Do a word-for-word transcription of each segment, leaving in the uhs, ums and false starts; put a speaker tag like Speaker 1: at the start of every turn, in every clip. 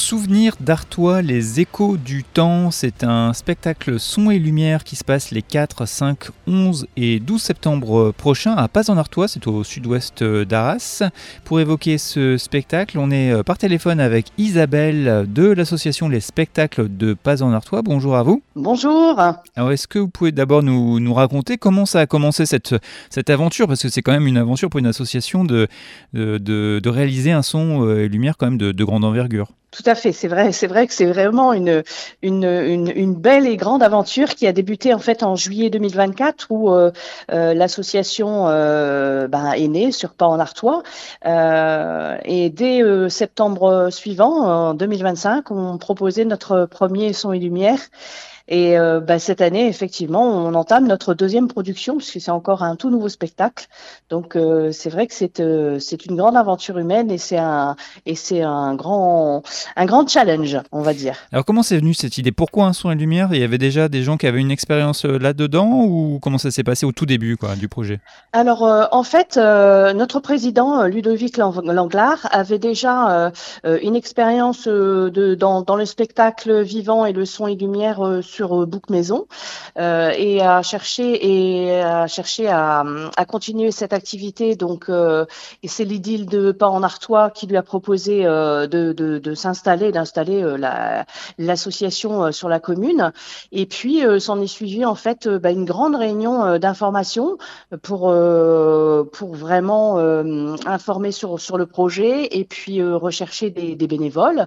Speaker 1: Souvenirs d'Artois, les échos du temps, c'est un spectacle son et lumière qui se passe les quatre, cinq, onze et douze septembre prochains à Paz-en-Artois, c'est au sud-ouest d'Arras. Pour évoquer ce spectacle, on est par téléphone avec Isabelle de l'association Les Spectacles de Paz-en-Artois. Bonjour à vous.
Speaker 2: Bonjour.
Speaker 1: Alors est-ce que vous pouvez d'abord nous, nous raconter comment ça a commencé cette, cette aventure, parce que c'est quand même une aventure pour une association de, de, de, de réaliser un son et lumière quand même de, de grande envergure.
Speaker 2: Tout à fait, c'est vrai, c'est vrai que c'est vraiment une, une, une, une belle et grande aventure qui a débuté en fait en juillet deux mille vingt-quatre où euh, euh, l'association euh, ben, est née sur Paz-en-Artois euh, et dès euh, septembre suivant, en deux mille vingt-cinq, on proposait notre premier son et lumière. Et euh, bah, cette année, effectivement, on entame notre deuxième production puisque c'est encore un tout nouveau spectacle. Donc euh, c'est vrai que c'est euh, c'est une grande aventure humaine et c'est un et c'est un grand un grand challenge, on va dire.
Speaker 1: Alors comment c'est venu cette idée ? Pourquoi un son et lumière ? Il y avait déjà des gens qui avaient une expérience là-dedans ou comment ça s'est passé au tout début quoi, du projet ?
Speaker 2: Alors euh, en fait, euh, notre président Ludovic Langlard avait déjà euh, une expérience euh, de dans dans le spectacle vivant et le son et lumière euh, sur Bouc Maison euh, et à chercher et à chercher à, à continuer cette activité. Donc, euh, et c'est l'idylle de Paz-en-Artois qui lui a proposé euh, de, de, de s'installer, d'installer euh, la, l'association euh, sur la commune. Et puis, euh, s'en est suivi en fait euh, bah, une grande réunion euh, d'information pour euh, pour vraiment euh, informer sur sur le projet et puis euh, rechercher des, des bénévoles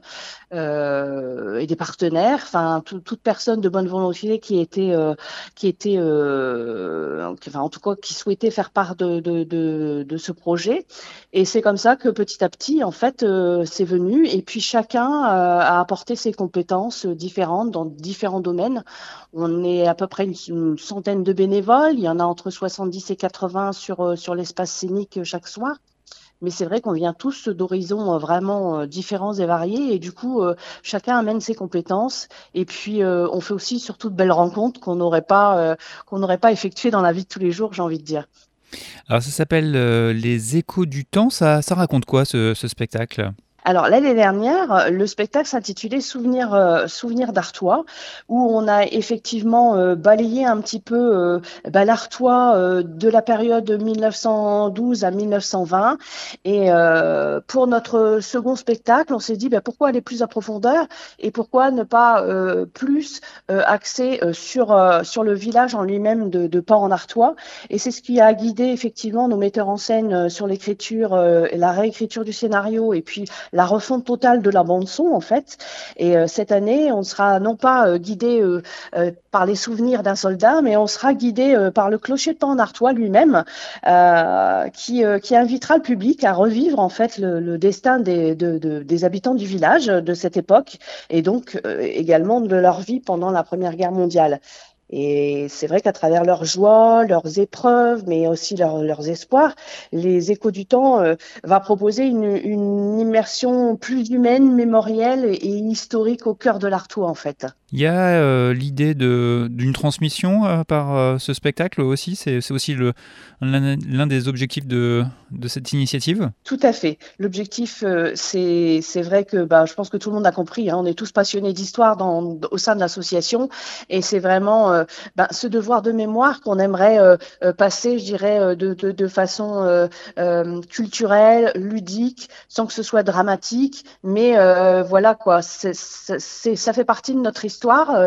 Speaker 2: euh, et des partenaires, enfin tout, toute personne de bonne volonté qui était euh, qui était euh, enfin en tout cas qui souhaitait faire part de de de, de ce projet. Et c'est comme ça que petit à petit en fait euh, c'est venu et puis chacun euh, a apporté ses compétences différentes dans différents domaines. On est à peu près une, une centaine de bénévoles, il y en a entre soixante-dix et quatre-vingts sur sur l'espace scénique chaque soir. Mais c'est vrai qu'on vient tous d'horizons vraiment différents et variés et du coup, euh, chacun amène ses compétences et puis euh, on fait aussi surtout de belles rencontres qu'on n'aurait pas, euh, qu'on n'aurait pas effectuées dans la vie de tous les jours, j'ai envie de dire.
Speaker 1: Alors ça s'appelle euh, Les échos du temps, ça, ça raconte quoi ce, ce spectacle ?
Speaker 2: Alors l'année dernière, le spectacle s'intitulait Souvenirs euh, Souvenirs d'Artois, où on a effectivement euh, balayé un petit peu euh, bah, l'Artois euh, de la période mille neuf cent douze à mille neuf cent vingt. Et euh, pour notre second spectacle, on s'est dit bah, pourquoi aller plus à profondeur et pourquoi ne pas euh, plus euh, axer euh, sur euh, sur le village en lui-même de, de Paz-en-Artois. Et c'est ce qui a guidé effectivement nos metteurs en scène euh, sur l'écriture euh, et la réécriture du scénario et puis la refonte totale de la bande-son, en fait. Et euh, cette année, on sera non pas euh, guidé euh, euh, par les souvenirs d'un soldat, mais on sera guidé euh, par le clocher de Paz-en-Artois lui-même, euh, qui, euh, qui invitera le public à revivre, en fait, le, le destin des, de, de, des habitants du village de cette époque, et donc euh, également de leur vie pendant la Première Guerre mondiale. Et c'est vrai qu'à travers leurs joies, leurs épreuves, mais aussi leur, leurs espoirs, les Échos du temps euh, va proposer une, une immersion plus humaine, mémorielle et, et historique au cœur de l'Artois, en fait.
Speaker 1: Il y a euh, l'idée de, d'une transmission euh, par euh, ce spectacle aussi, c'est, c'est aussi le, l'un, l'un des objectifs de, de cette initiative ?
Speaker 2: Tout à fait. L'objectif, euh, c'est, c'est vrai que bah, je pense que tout le monde a compris, hein, on est tous passionnés d'histoire dans, au sein de l'association et c'est vraiment euh, bah, ce devoir de mémoire qu'on aimerait euh, euh, passer, je dirais, de, de, de façon euh, euh, culturelle, ludique, sans que ce soit dramatique, mais euh, voilà quoi, c'est, c'est, c'est, ça fait partie de notre histoire. Histoire,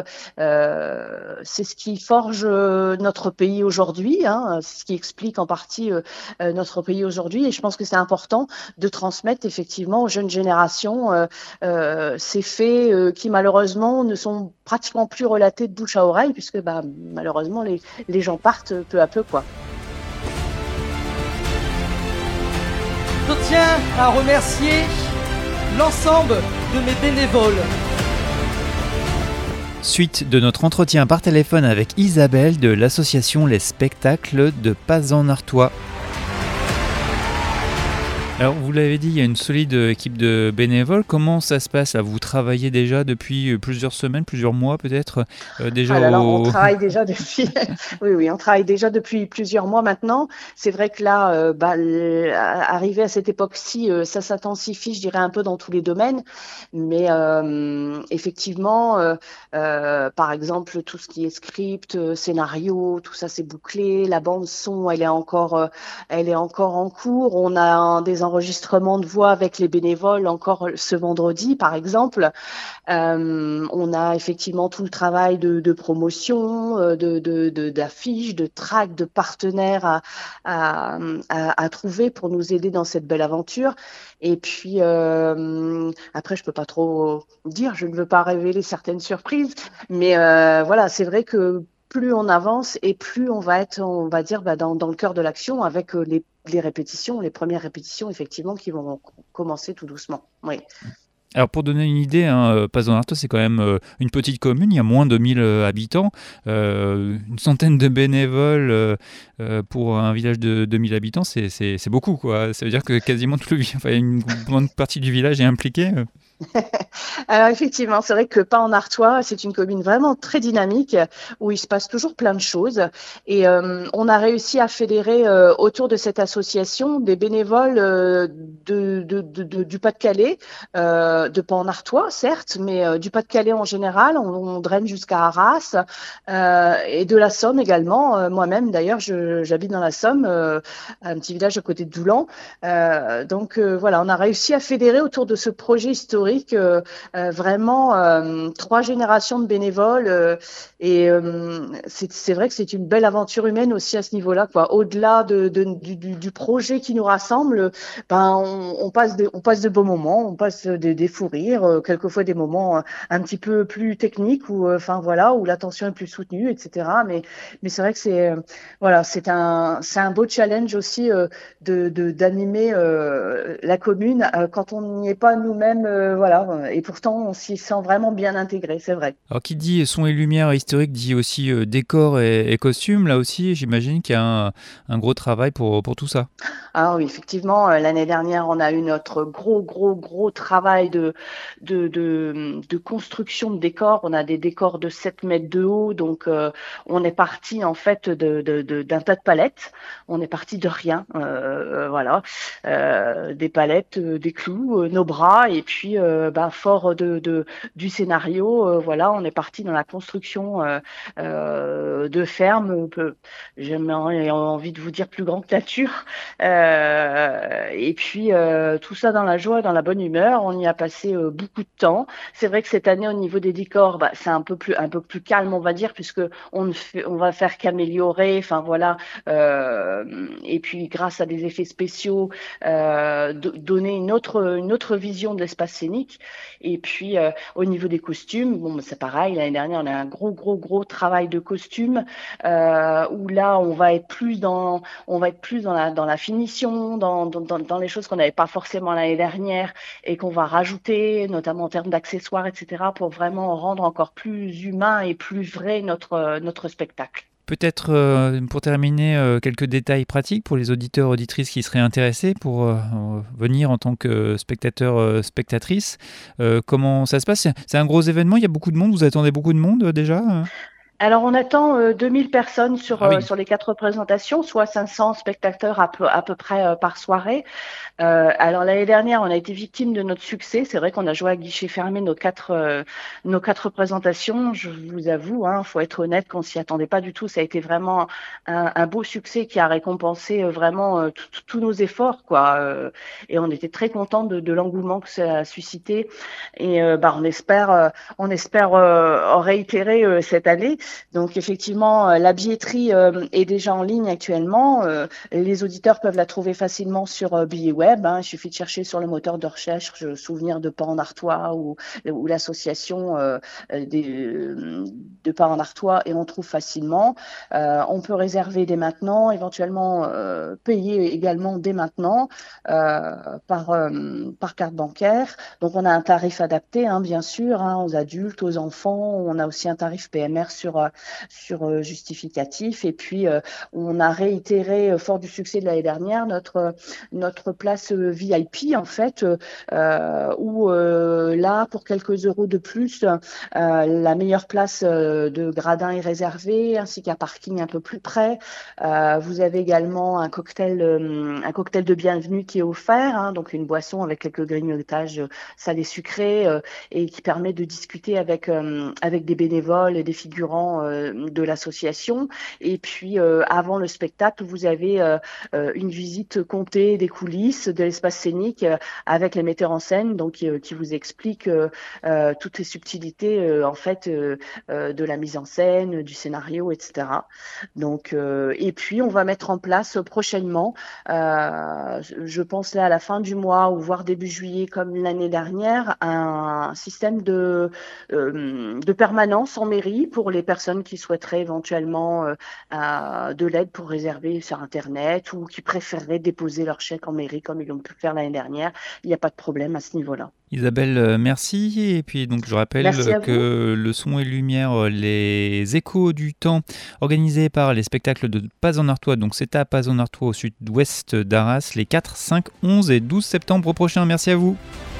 Speaker 2: euh, c'est ce qui forge notre pays aujourd'hui, hein, c'est ce qui explique en partie euh, notre pays aujourd'hui. Et je pense que c'est important de transmettre effectivement aux jeunes générations euh, euh, ces faits euh, qui malheureusement ne sont pratiquement plus relatés de bouche à oreille, puisque bah, malheureusement les, les gens partent peu à peu, quoi.
Speaker 3: Je tiens à remercier l'ensemble de mes bénévoles.
Speaker 1: Suite de notre entretien par téléphone avec Isabelle de l'association Les Spectacles de Paz-en-Artois. Alors, vous l'avez dit, il y a une solide équipe de bénévoles. Comment ça se passe là? Vous travaillez déjà depuis plusieurs semaines, plusieurs mois peut-être euh, déjà
Speaker 2: Ah là là, on
Speaker 1: au...
Speaker 2: travaille déjà depuis, oui, oui, on travaille déjà depuis plusieurs mois maintenant. C'est vrai que là, euh, bah, le- à- arrivé à cette époque-ci, euh, ça s'intensifie, je dirais, un peu dans tous les domaines. Mais euh, effectivement, euh, euh, par exemple, tout ce qui est script, euh, scénario, tout ça, c'est bouclé. La bande son, elle est encore, euh, elle est encore en cours. On a un- des enregistrements de voix avec les bénévoles encore ce vendredi, par exemple. Euh, on a effectivement tout le travail de, de promotion, euh, de, de, de- d'affiches, de tracks, de partenaires à, à, à, à trouver pour nous aider dans cette belle aventure. Et puis euh, après, je peux pas trop dire, je ne veux pas révéler certaines surprises, mais euh, voilà, c'est vrai que plus on avance et plus on va être, on va dire, bah, dans, dans le cœur de l'action avec euh, les, les répétitions, les premières répétitions effectivement qui vont commencer tout doucement. Oui.
Speaker 1: Alors pour donner une idée, hein, euh, Pazos-en-Artois c'est quand même euh, une petite commune, il y a moins de mille euh, habitants, euh, une centaine de bénévoles euh, euh, pour un village de deux mille habitants, c'est, c'est, c'est beaucoup quoi. Ça veut dire que quasiment tout le, vi- enfin, une bonne partie du village est impliquée. euh.
Speaker 2: Alors effectivement, c'est vrai que Pas-en-Artois, c'est une commune vraiment très dynamique où il se passe toujours plein de choses. Et euh, on a réussi à fédérer euh, autour de cette association des bénévoles euh, de, de, de, de- du Pas-de-Calais, euh, de Pas-en-Artois certes, mais euh, du Pas-de-Calais en général. On, on draine jusqu'à Arras euh, et de la Somme également. Euh, moi-même d'ailleurs, je, j'habite dans la Somme, euh, un petit village à côté de Doulan. Euh, donc euh, voilà, on a réussi à fédérer autour de ce projet historique euh, euh, vraiment euh, trois générations de bénévoles euh, et euh, c'est, c'est vrai que c'est une belle aventure humaine aussi à ce niveau-là, quoi. Au-delà de, de- du, du- du projet qui nous rassemble, ben on, on passe de, on passe de beaux moments, on passe des, des fous rires, euh, quelquefois des moments euh, un petit peu plus techniques où, euh, enfin voilà, où la tension est plus soutenue, et cetera. Mais mais c'est vrai que c'est euh, voilà, c'est un c'est un beau challenge aussi euh, de, de d'animer euh, la commune euh, quand on n'y est pas nous-mêmes, euh, voilà. Et pourtant, on s'y sent vraiment bien intégré, c'est vrai.
Speaker 1: Alors qui dit son et lumière historique dit aussi euh, décor et, et costumes, là aussi j'imagine qu'il y a un, un gros travail pour, pour tout ça.
Speaker 2: Ah oui, effectivement, euh, l'année dernière, on a eu notre gros, gros, gros travail de, de, de, de construction de décors. On a des décors de sept mètres de haut, donc euh, on est parti en fait de, de, de- d'un tas de palettes. On est parti de rien, euh, euh, voilà, Euh, des palettes, euh, des clous, euh, nos bras, et puis euh, bah, fort de, de, du scénario, euh, voilà, on est parti dans la construction euh, euh, de fermes. peu- J'ai envie de vous dire plus grand que nature. Euh, et puis euh, tout ça dans la joie et dans la bonne humeur. On y a passé euh, beaucoup de temps. C'est vrai que cette année, au niveau des décors, bah, c'est un peu plus un peu plus calme, on va dire, puisque on ne fait, on va faire qu'améliorer. Enfin voilà. Euh, et puis grâce à des effets spéciaux, euh, do- donner une autre une autre vision de l'espace scénique. Et puis euh, au niveau des costumes, bon, bah, c'est pareil. L'année dernière, on a un gros gros gros travail de costumes euh, où là, on va être plus dans on va être plus dans la, dans la finition, dans, dans, dans les choses qu'on n'avait pas forcément l'année dernière et qu'on va rajouter, notamment en termes d'accessoires, et cetera, pour vraiment rendre encore plus humain et plus vrai notre, notre spectacle.
Speaker 1: Peut-être euh, pour terminer, euh, quelques détails pratiques pour les auditeurs auditrices qui seraient intéressés pour euh, venir en tant que spectateur euh, spectatrice. Euh, comment ça se passe? C'est un gros événement, il y a beaucoup de monde, vous attendez beaucoup de monde euh, déjà?
Speaker 2: Alors, on attend euh, deux mille personnes sur,
Speaker 1: Ah
Speaker 2: euh,
Speaker 1: oui.
Speaker 2: sur les quatre représentations, soit cinq cents spectateurs à peu, à peu près euh, par soirée. Euh, alors l'année dernière, on a été victime de notre succès. C'est vrai qu'on a joué à guichet fermé nos quatre euh, nos quatre représentations. Je vous avoue, hein, faut être honnête, qu'on s'y attendait pas du tout. Ça a été vraiment un, un beau succès qui a récompensé euh, vraiment euh, tout- tout- tous nos efforts, quoi. Euh, et on était très contents de, de l'engouement que ça a suscité. Et euh, bah, on espère euh, on espère euh, réitérer euh, cette année. Donc effectivement, euh, la billetterie euh, est déjà en ligne actuellement. Euh, les auditeurs peuvent la trouver facilement sur euh, Billet Web. Hein. Il suffit de chercher sur le moteur de recherche euh, Souvenir de Pas-en-Artois ou, ou l'association euh, des, euh, de Pas-en-Artois et on trouve facilement. Euh, on peut réserver dès maintenant, éventuellement euh, payer également dès maintenant euh, par, euh, par carte bancaire. Donc on a un tarif adapté, hein, bien sûr, hein, aux adultes, aux enfants. On a aussi un tarif P M R sur sur, euh, sur euh, justificatif. Et puis, euh, on a réitéré, euh, fort du succès de l'année dernière, notre, notre place euh, V I P, en fait, euh, où euh, là, pour quelques euros de plus, euh, la meilleure place euh, de gradin est réservée, ainsi qu'un parking un peu plus près. Euh, vous avez également un cocktail, euh, un cocktail de bienvenue qui est offert, hein, donc une boisson avec quelques grignotages salés sucrés euh, et qui permet de discuter avec euh, avec des bénévoles et des figurants euh, de l'association. Et puis euh, avant le spectacle, vous avez euh, euh, une visite comptée des coulisses de l'espace scénique euh, avec les metteurs en scène, donc euh, qui vous expliquent euh, euh, toutes les subtilités euh, en fait euh, euh, de la mise en scène, du scénario, et cetera. Donc euh, et puis on va mettre en place prochainement, euh, je pense là à la fin du mois ou voire début juillet comme l'année dernière, un système de euh, de permanence en mairie pour les personnes qui souhaiteraient éventuellement euh, euh, de l'aide pour réserver sur internet ou qui préféreraient déposer leur chèque en mairie comme ils l'ont pu faire l'année dernière. Il n'y a pas de problème à ce niveau-là.
Speaker 1: Isabelle, merci. Et puis donc je rappelle que le son et lumière, les échos du temps, organisés par les spectacles de Paz-en-Artois, donc c'est à Paz-en-Artois au sud-ouest d'Arras, les quatre, cinq, onze et douze septembre prochains. Merci à vous.